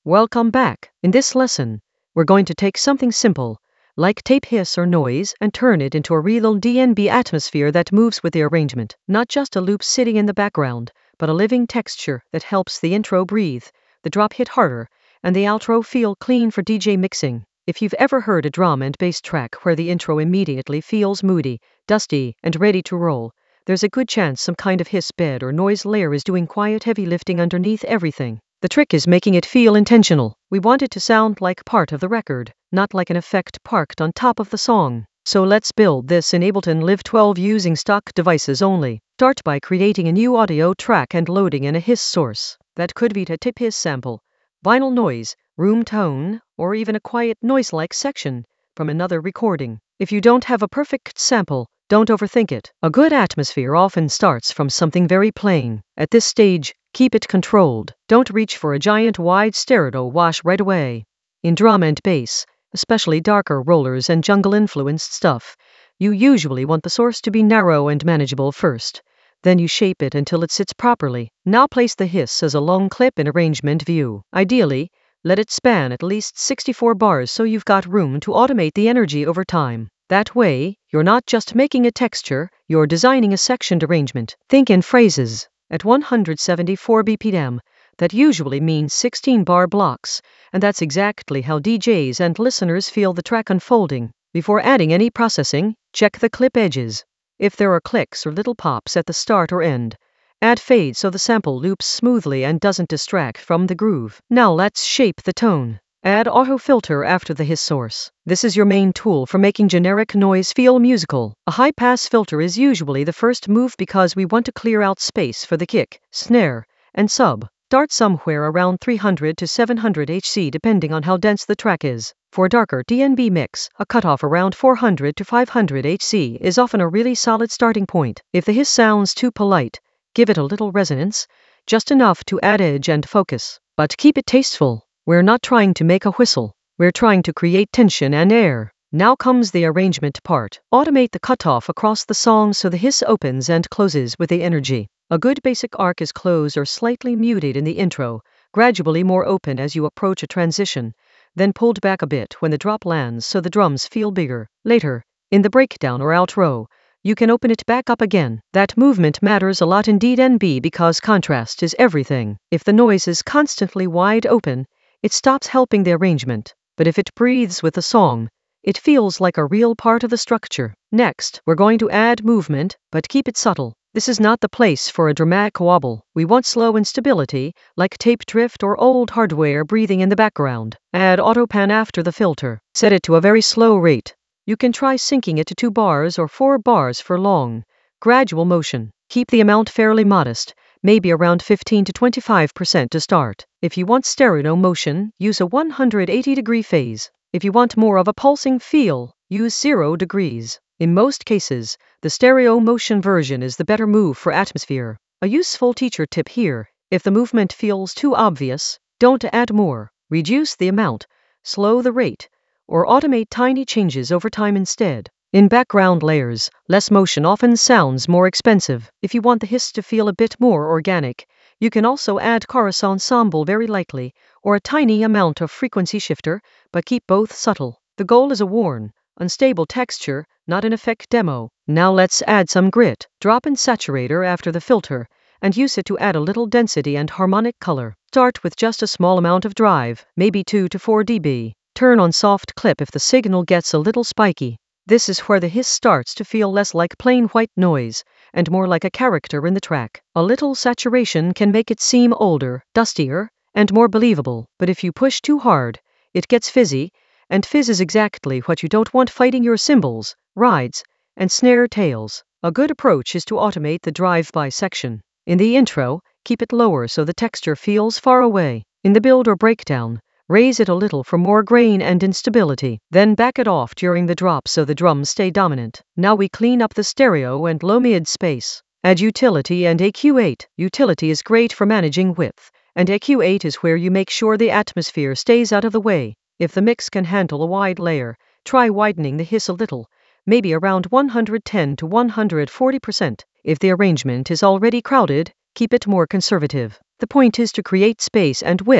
Welcome back. In this lesson, we're going to take something simple, like tape hiss or noise, and turn it into a real DNB atmosphere that moves with the arrangement. Not just a loop sitting in the background, but a living texture that helps the intro breathe, the drop hit harder, and the outro feel clean for DJ mixing. If you've ever heard a drum and bass track where the intro immediately feels moody, dusty, and ready to roll, there's a good chance some kind of hiss bed or noise layer is doing quiet heavy lifting underneath everything. The trick is making it feel intentional. We want it to sound like part of the record, not like an effect parked on top of the song. So let's build this in Ableton Live 12 using stock devices only. Start by creating a new audio track and loading in a hiss source. That could be a tip hiss sample, vinyl noise, room tone, or even a quiet noise-like section from another recording. If you don't have a perfect sample, don't overthink it. A good atmosphere often starts from something very plain. At this stage, keep it controlled. Don't reach for a giant wide stereo wash right away. In drum and bass, especially darker rollers and jungle-influenced stuff, you usually want the source to be narrow and manageable first. Then you shape it until it sits properly. Now place the hiss as a long clip in arrangement view. Ideally, let it span at least 64 bars so you've got room to automate the energy over time. That way, you're not just making a texture, you're designing a sectioned arrangement. Think in phrases. At 174 BPM, that usually means 16 bar blocks, and that's exactly how DJs and listeners feel the track unfolding. Before adding any processing, check the clip edges. If there are clicks or little pops at the start or end, add fade so the sample loops smoothly and doesn't distract from the groove. Now let's shape the tone. Add auto filter after the hiss source. This is your main tool for making generic noise feel musical. A high-pass filter is usually the first move because we want to clear out space for the kick, snare, and sub. Start somewhere around 300 to 700 Hz depending on how dense the track is. For a darker DNB mix, a cutoff around 400 to 500 Hz is often a really solid starting point. If the hiss sounds too polite, give it a little resonance, just enough to add edge and focus. But keep it tasteful. We're not trying to make a whistle. We're trying to create tension and air. Now comes the arrangement part. Automate the cutoff across the song so the hiss opens and closes with the energy. A good basic arc is closed or slightly muted in the intro, gradually more open as you approach a transition, then pulled back a bit when the drop lands so the drums feel bigger. Later, in the breakdown or outro, you can open it back up again. That movement matters a lot in DNB because contrast is everything. If the noise is constantly wide open, it stops helping the arrangement, but if it breathes with the song, it feels like a real part of the structure. Next, we're going to add movement, but keep it subtle. This is not the place for a dramatic wobble. We want slow instability, like tape drift or old hardware breathing in the background. Add auto pan after the filter. Set it to a very slow rate. You can try syncing it to 2 bars or 4 bars for long, gradual motion. Keep the amount fairly modest, maybe around 15 to 25% to start. If you want stereo motion, use a 180-degree phase. If you want more of a pulsing feel, use 0 degrees. In most cases, the stereo motion version is the better move for atmosphere. A useful teacher tip here: if the movement feels too obvious, don't add more. Reduce the amount, slow the rate, or automate tiny changes over time instead. In background layers, less motion often sounds more expensive. If you want the hiss to feel a bit more organic, you can also add chorus ensemble very lightly, or a tiny amount of frequency shifter, but keep both subtle. The goal is a worn, unstable texture, not an effect demo. Now let's add some grit. Drop in saturator after the filter, and use it to add a little density and harmonic color. Start with just a small amount of drive, maybe 2 to 4 dB. Turn on soft clip if the signal gets a little spiky. This is where the hiss starts to feel less like plain white noise, and more like a character in the track. A little saturation can make it seem older, dustier, and more believable, but if you push too hard, it gets fizzy, and fizz is exactly what you don't want fighting your cymbals, rides, and snare tails. A good approach is to automate the drive-by section. In the intro, keep it lower so the texture feels far away. In the build or breakdown, raise it a little for more grain and instability. Then back it off during the drop so the drums stay dominant. Now we clean up the stereo and low-mid space. Add utility and AQ8. Utility is great for managing width, and AQ8 is where you make sure the atmosphere stays out of the way. If the mix can handle a wide layer, try widening the hiss a little, maybe around 110 to 140%. If the arrangement is already crowded, keep it more conservative. The point is to create space and width,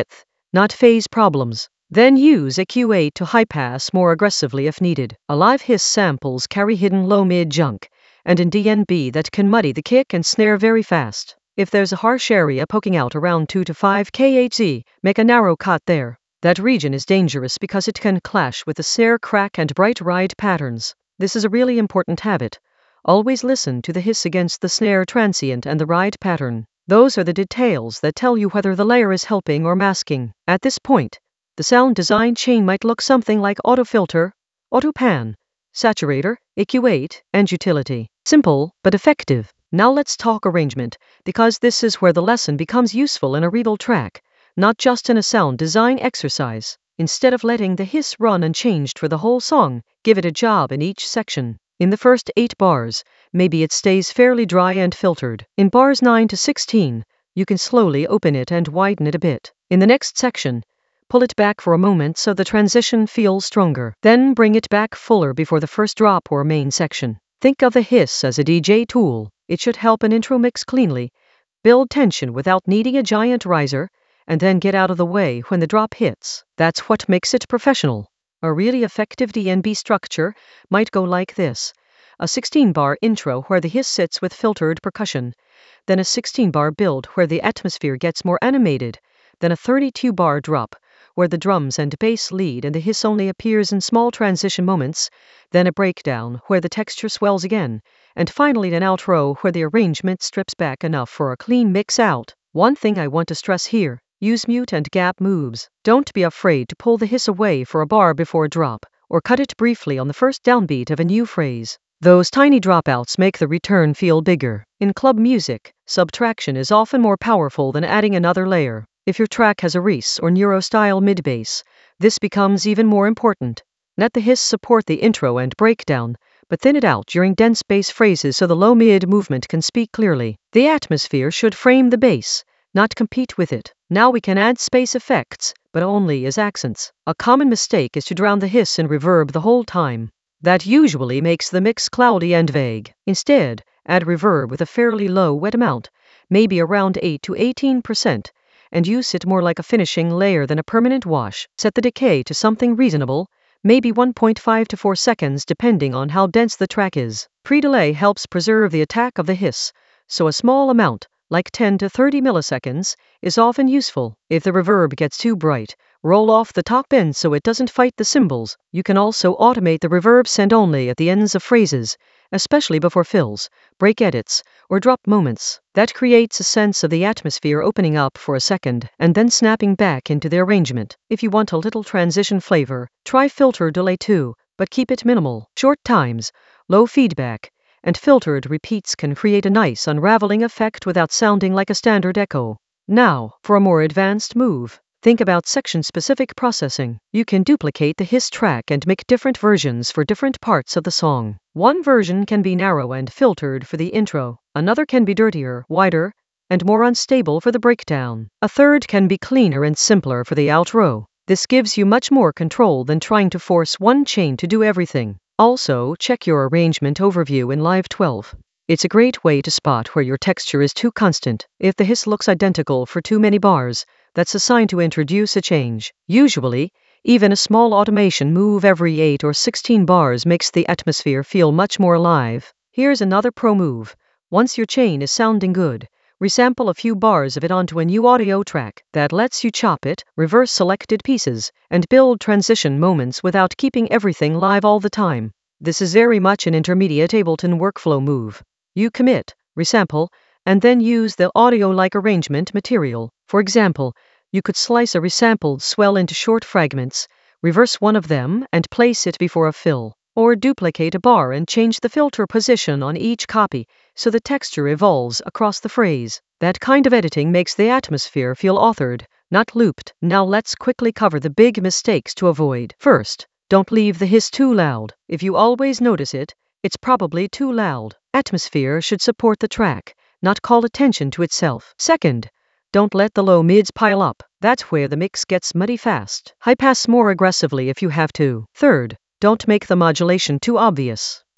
not phase problems. Then use EQ8 to high pass more aggressively if needed. A live hiss samples carry hidden low-mid junk, and in DNB that can muddy the kick and snare very fast. If there's a harsh area poking out around 2 to 5 kHz, make a narrow cut there. That region is dangerous because it can clash with the snare crack and bright ride patterns. This is a really important habit. Always listen to the hiss against the snare transient and the ride pattern. Those are the details that tell you whether the layer is helping or masking. At this point, the sound design chain might look something like auto filter, auto pan, saturator, EQ8, and utility. Simple, but effective. Now let's talk arrangement, because this is where the lesson becomes useful in a real track, not just in a sound design exercise. Instead of letting the hiss run unchanged for the whole song, give it a job in each section. In the first 8 bars, maybe it stays fairly dry and filtered. In bars 9 to 16, you can slowly open it and widen it a bit. In the next section, pull it back for a moment so the transition feels stronger. Then bring it back fuller before the first drop or main section. Think of the hiss as a DJ tool. It should help an intro mix cleanly, build tension without needing a giant riser, and then get out of the way when the drop hits. That's what makes it professional. A really effective DNB structure might go like this: a 16-bar intro where the hiss sits with filtered percussion, then a 16-bar build where the atmosphere gets more animated, then a 32-bar drop where the drums and bass lead and the hiss only appears in small transition moments, then a breakdown where the texture swells again, and finally an outro where the arrangement strips back enough for a clean mix out. One thing I want to stress here: use mute and gap moves. Don't be afraid to pull the hiss away for a bar before a drop, or cut it briefly on the first downbeat of a new phrase. Those tiny dropouts make the return feel bigger. In club music, subtraction is often more powerful than adding another layer. If your track has a Reese or Neuro-style mid-bass, this becomes even more important. Let the hiss support the intro and breakdown, but thin it out during dense bass phrases so the low-mid movement can speak clearly. The atmosphere should frame the bass, not compete with it. Now we can add space effects, but only as accents. A common mistake is to drown the hiss in reverb the whole time. That usually makes the mix cloudy and vague. Instead, add reverb with a fairly low wet amount, maybe around 8 to 18%, and use it more like a finishing layer than a permanent wash. Set the decay to something reasonable, maybe 1.5 to 4 seconds depending on how dense the track is. Pre-delay helps preserve the attack of the hiss, so a small amount, like 10 to 30 milliseconds, is often useful. If the reverb gets too bright, roll off the top end so it doesn't fight the cymbals. You can also automate the reverb send only at the ends of phrases, especially before fills, break edits, or drop moments. That creates a sense of the atmosphere opening up for a second and then snapping back into the arrangement. If you want a little transition flavor, try filter delay too, but keep it minimal. Short times, low feedback, and filtered repeats can create a nice unraveling effect without sounding like a standard echo. Now, for a more advanced move, think about section-specific processing. You can duplicate the hiss track and make different versions for different parts of the song. One version can be narrow and filtered for the intro. Another can be dirtier, wider, and more unstable for the breakdown. A third can be cleaner and simpler for the outro. This gives you much more control than trying to force one chain to do everything. Also, check your arrangement overview in Live 12. It's a great way to spot where your texture is too constant. If the hiss looks identical for too many bars, that's a sign to introduce a change. Usually, even a small automation move every 8 or 16 bars makes the atmosphere feel much more alive. Here's another pro move. Once your chain is sounding good, resample a few bars of it onto a new audio track. That lets you chop it, reverse selected pieces, and build transition moments without keeping everything live all the time. This is very much an intermediate Ableton workflow move. You commit, resample, and then use the audio-like arrangement material. For example, you could slice a resampled swell into short fragments, reverse one of them, and place it before a fill. Or duplicate a bar and change the filter position on each copy so the texture evolves across the phrase. That kind of editing makes the atmosphere feel authored, not looped. Now let's quickly cover the big mistakes to avoid. First, don't leave the hiss too loud. If you always notice it, it's probably too loud. Atmosphere should support the track, not call attention to itself. Second, don't let the low mids pile up. That's where the mix gets muddy fast. High pass more aggressively if you have to. Third, don't make the modulation too obvious.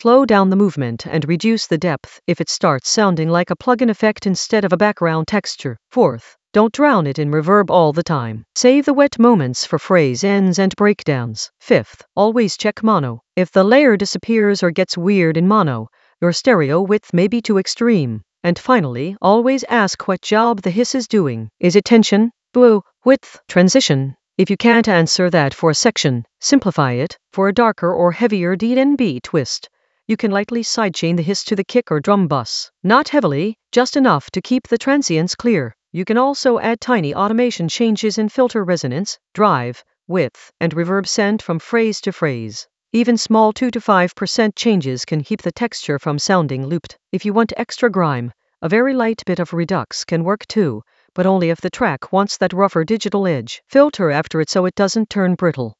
Slow down the movement and reduce the depth if it starts sounding like a plug-in effect instead of a background texture. Fourth, don't drown it in reverb all the time. Save the wet moments for phrase ends and breakdowns. Fifth, always check mono. If the layer disappears or gets weird in mono, your stereo width may be too extreme. And finally, always ask what job the hiss is doing. Is it tension, blue, width, transition? If you can't answer that for a section, simplify it. For a darker or heavier DNB twist, you can lightly sidechain the hiss to the kick or drum bus. Not heavily, just enough to keep the transients clear. You can also add tiny automation changes in filter resonance, drive, width, and reverb send from phrase to phrase. Even small 2 to 5% changes can keep the texture from sounding looped. If you want extra grime, a very light bit of redux can work too, but only if the track wants that rougher digital edge. Filter after it so it doesn't turn brittle.